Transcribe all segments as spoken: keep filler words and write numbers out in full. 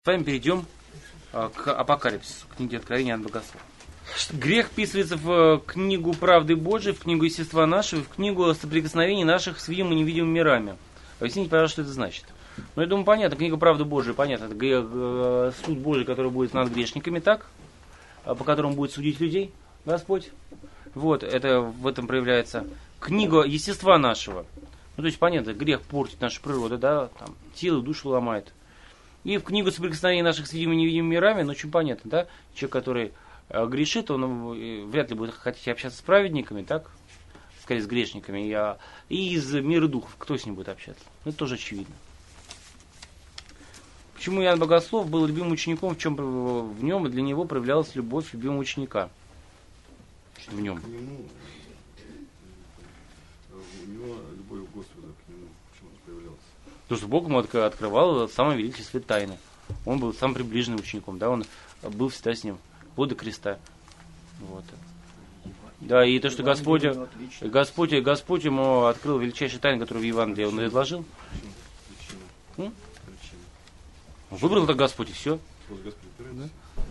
С вами перейдем к Апокалипсису, к книге Откровения от Богослова. Грех вписывается в книгу правды Божией, в книгу естества нашего, в книгу соприкосновений наших с видимыми и невидимыми мирами. Объясните, пожалуйста, что это значит. Ну, я думаю, понятно, книга правды Божией, понятно, это суд Божий, который будет над грешниками, так? По которому будет судить людей Господь. Вот, это в этом проявляется. Книга естества нашего. Ну, то есть, понятно, грех портит нашу природу, да, там, тело, душу ломает. И в книгу соприкосновений наших с видимыми и невидимыми мирами, ну, очень понятно, да, человек, который э, грешит, он э, вряд ли будет хотеть общаться с праведниками, так, скорее с грешниками, и, а, и из мира духов, кто с ним будет общаться, ну, это тоже очевидно. Почему Иоанн Богослов был любимым учеником, в чем в нем для него проявлялась любовь любимого ученика? В нем. К нему, у него любовь к Господу к нему почему-то появлялась. Потому что Бог ему открывал самые величественные тайны. Он был самым приближенным учеником, да, он был всегда с ним, вплоть до креста. Вот. Да, и то, что Господь, Господь, Господь ему открыл величайшие тайны, которые в Евангелии он изложил. Причина. Причина. Выбрал так Господь, и все. Да?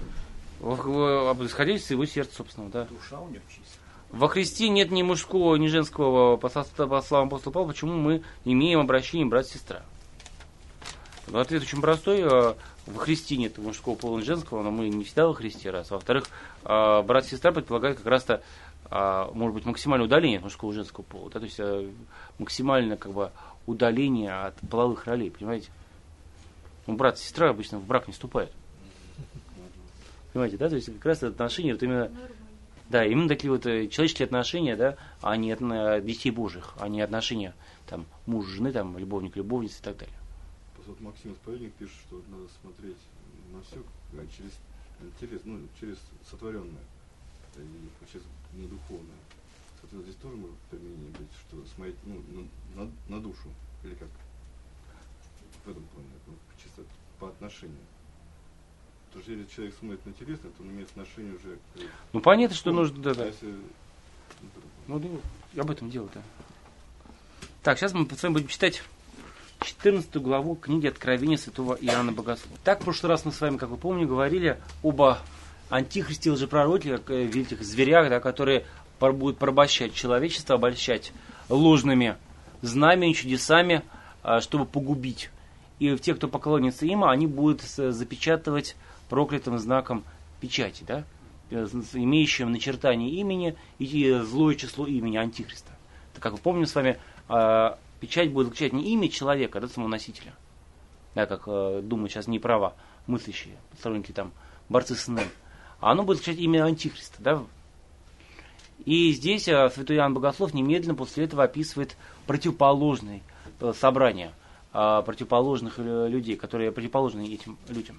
Исходя из его сердца, собственно, да. Душа у него чистая. Во Христе нет ни мужского, ни женского, по словам апостола Павла, почему мы имеем обращение брат-сестра. Ответ очень простой. Во Христе нет мужского пола, ни женского, но мы не всегда во Христе, раз. Во-вторых, брат-сестра предполагает как раз-то, может быть, максимальное удаление от мужского и женского пола. Да, то есть максимальное как бы удаление от половых ролей, понимаете? Ну, брат и сестра обычно в брак не вступают. Понимаете, да? То есть как раз это отношения, вот именно... Да, именно такие вот человеческие отношения, да, а не от детей Божьих, а не отношения там муж, жены, там, любовник, любовница и так далее. Вот Максим Исповедник пишет, что надо смотреть на все через интерес, ну, через сотворенное и через на духовное. Соответственно, здесь тоже может применение быть, что смотреть ну, на, на, на душу, или как в этом плане, чисто по отношению. Потому что если человек смотрит на телесное, то он имеет отношение уже к... Ну, понятно, что нужно... Да, да. А если... Ну, да, об этом дело, да. Так, сейчас мы с вами будем читать четырнадцатую главу книги Откровения святого Иоанна Богослова. Так, в прошлый раз мы с вами, как вы помните, говорили об антихристе, лжепророке, как великих зверях, да, которые будут порабощать человечество, обольщать ложными знаменами, чудесами, чтобы погубить. И те, кто поклонится им, они будут запечатывать проклятым знаком печати, да, имеющим начертание имени и злое число имени Антихриста. Так как мы помним с вами, печать будет заключать не имя человека, а самого носителя. Да, как думают сейчас неправо мыслящие сторонники там борцы с НН. А оно будет заключать имя Антихриста. Да? И здесь святой Иоанн Богослов немедленно после этого описывает противоположные собрания противоположных людей, которые противоположны этим людям.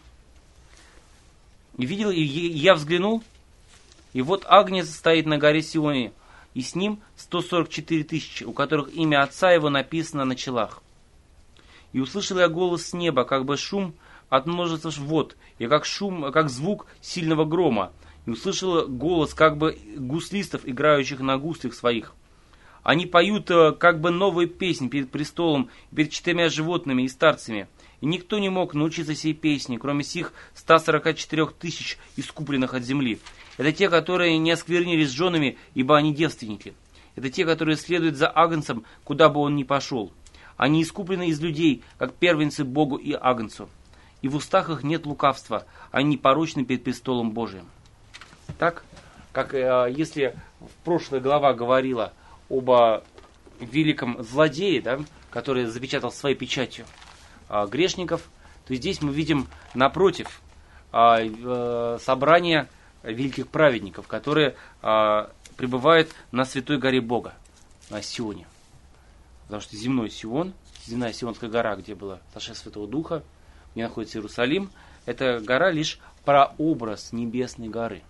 И видел, и я взглянул, и вот Агнец стоит на горе Сионе, и с ним сто сорок четыре тысячи, у которых имя Отца его написано на челах. И услышал я голос с неба, как бы шум от множества вод, и как шум, как звук сильного грома. И услышал голос как бы гуслистов, играющих на гуслях своих. Они поют как бы новую песнь перед престолом, перед четырьмя животными и старцами. И никто не мог научиться сей песни, кроме сих ста сорока четырёх тысяч искупленных от земли. Это те, которые не осквернились с женами, ибо они девственники. Это те, которые следуют за Агнцем, куда бы он ни пошел. Они искуплены из людей, как первенцы Богу и Агнцу. И в устах их нет лукавства, они непорочны перед престолом Божиим. Так, как э, если в прошлой глава говорила об великом злодее, да, который запечатал своей печатью а, грешников, то здесь мы видим напротив а, а, собрание великих праведников, которые а, пребывают на святой горе Бога, на Сионе. Потому что земной Сион, земная Сионская гора, где было сошествие Святого Духа, где находится Иерусалим, это гора лишь прообраз небесной горы.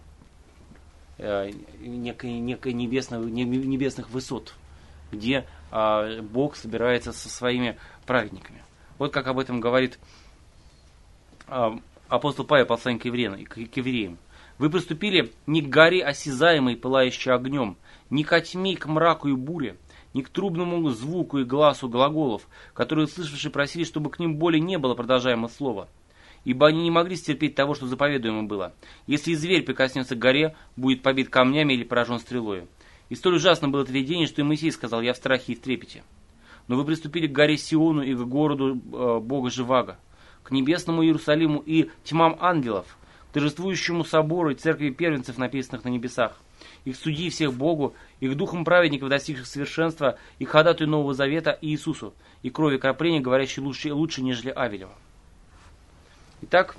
Некой, некой небесных, небесных высот, где а, Бог собирается со своими праведниками. Вот как об этом говорит а, апостол Павел, послание к евреям, к, к евреям. Вы приступили не к горе осязаемой, пылающей огнем, не ко тьме, к мраку и буре, не к трубному звуку и гласу глаголов, которые услышавшие просили, чтобы к ним более не было продолжаемого слова. ибо они не могли стерпеть того, что заповедуемо было. Если зверь прикоснется к горе, будет побит камнями или поражен стрелою. И столь ужасно было это видение, что и Моисей сказал: я в страхе и в трепете. Но вы приступили к горе Сиону и к городу э, Бога Живаго, к небесному Иерусалиму и тьмам ангелов, к торжествующему собору и церкви первенцев, написанных на небесах, и к судьи всех Богу, и к духам праведников, достигших совершенства, и к ходатаю Нового Завета Иисусу, и крови кропления, говорящей лучше, лучше, нежели Авелева. Итак,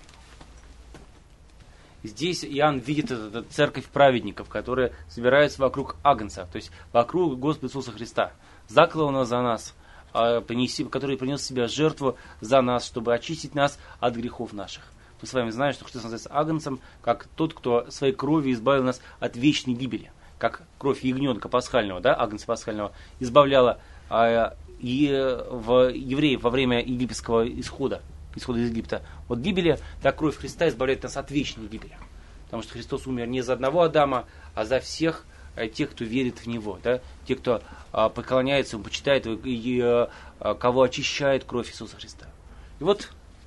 здесь Иоанн видит эту, эту церковь праведников, которые собираются вокруг Агнца, то есть вокруг Господа Иисуса Христа, закланного за нас, который принес в себя жертву за нас, чтобы очистить нас от грехов наших. Мы с вами знаем, что Христос называется Агнцем, как тот, кто своей кровью избавил нас от вечной гибели. Как кровь ягненка пасхального, да, Агнца пасхального, избавляла а, и, в, евреев во время египетского исхода, исхода из Египта от гибели, так кровь Христа избавляет нас от вечной гибели. Потому что Христос умер не за одного Адама, а за всех а, тех, кто верит в Него. Да? Те, кто а, поклоняется Ему, почитает Его, и а, кого очищает кровь Иисуса Христа. И вот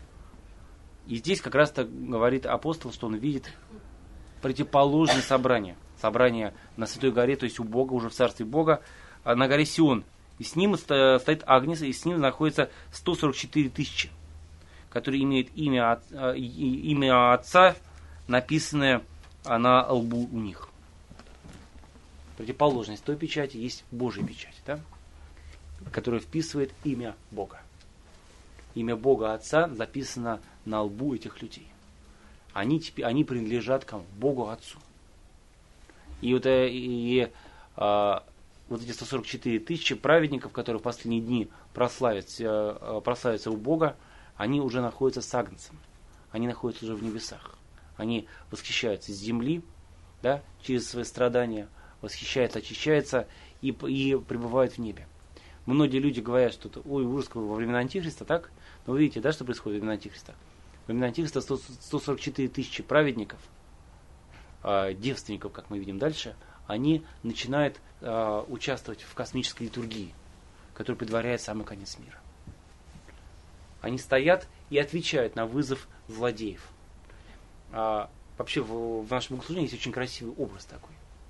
и здесь как раз-то говорит апостол, что он видит противоположное собрание. Собрание на Святой горе, то есть у Бога, уже в Царстве Бога, на горе Сион. И с ним стоит Агнец, и с ним находится сто сорок четыре тысячи, которые имеют имя, имя Отца, написанное на лбу у них. Противоположность той печати есть Божья печать, да? Которая вписывает имя Бога. Имя Бога Отца записано на лбу этих людей. Они, они принадлежат кому? Богу Отцу. И вот, и, и, а, вот эти сто сорок четыре тысячи праведников, которые в последние дни прославятся, прославятся у Бога, они уже находятся с Агнцем. Они находятся уже в небесах. Они восхищаются с земли, да, через свои страдания, восхищаются, очищаются и, и пребывают в небе. Многие люди говорят, что ой, ужас во времена Антихриста, так? Но вы видите, да, что происходит во времена Антихриста? Во времена Антихриста сто сорок четыре тысячи праведников, э, девственников, как мы видим дальше, они начинают э, участвовать в космической литургии, которая предваряет самый конец мира. Они стоят и отвечают на вызов злодеев. А, вообще в, в нашем богослужении есть очень красивый образ такой,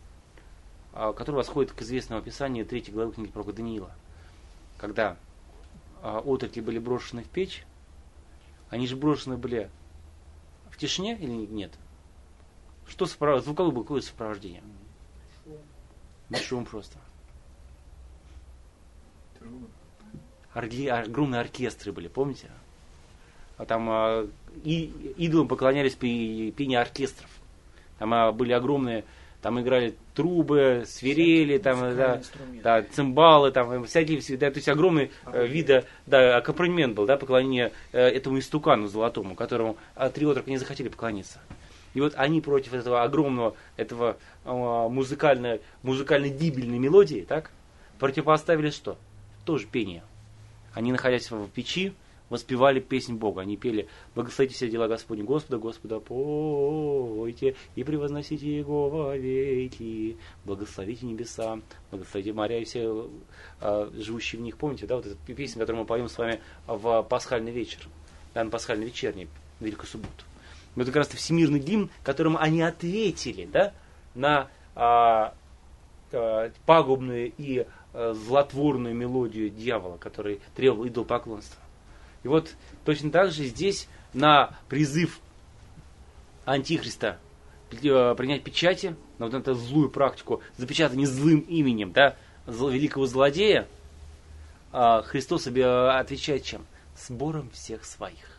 а, который восходит к известному описанию третьей главы книги пророка Даниила. Когда а, отроки были брошены в печь, они же брошены были в тишине или нет? Что сопровождение? Звуковое было какое сопровождение? Не шум просто. Орги, огромные оркестры были, помните? А там а, и, идолам поклонялись при пении оркестров. Там а, были огромные, там играли трубы, свирели, там, да, да, цимбалы, там, всякие, да, то есть огромные э, виды, да, аккомпанемент был, да, поклонение э, этому истукану золотому, которому а, три отрока не захотели поклониться. И вот они против этого огромного, этого э, музыкальной, музыкальной дибельной мелодии, так, противопоставили что? Тоже пение. Они, находясь в печи, воспевали песнь Бога. Они пели: «Благословите все дела Господни, Господа, Господа пойте, и превозносите Его вовеки, благословите небеса, благословите моря и все а, живущие в них». Помните, да, вот эту песню, которую мы поем с вами в пасхальный вечер, да, на пасхальный вечерний, в Великую субботу. Это как раз всемирный гимн, которым они ответили, да, на а, а, пагубную и а, злотворную мелодию дьявола, который требовал идолопоклонства. И вот точно так же здесь на призыв Антихриста принять печати, на вот эту злую практику, запечатанную злым именем, да, великого злодея, Христос отвечает чем? Сбором всех своих.